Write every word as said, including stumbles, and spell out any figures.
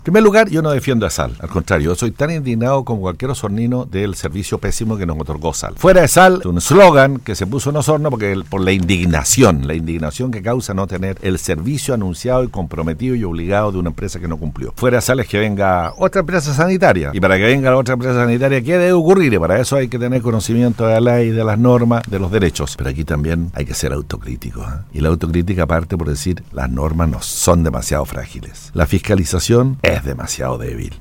En primer lugar, yo no defiendo a Sal, al contrario, yo soy tan indignado como cualquier osornino del servicio pésimo que nos otorgó Sal. Fuera de Sal, es un eslogan que se puso en Osorno porque el, por la indignación, la indignación que causa no tener el servicio anunciado y comprometido y obligado de una empresa que no cumplió. Fuera de Sal es que venga otra empresa sanitaria, y para que venga la otra empresa sanitaria, ¿qué debe ocurrir? Y para eso hay que tener conocimiento de la ley, de las normas, de los derechos. Pero aquí también hay que ser autocríticos, ¿eh? Y la autocrítica parte por decir, las normas no son demasiado frágiles. La fiscalización es demasiado débil.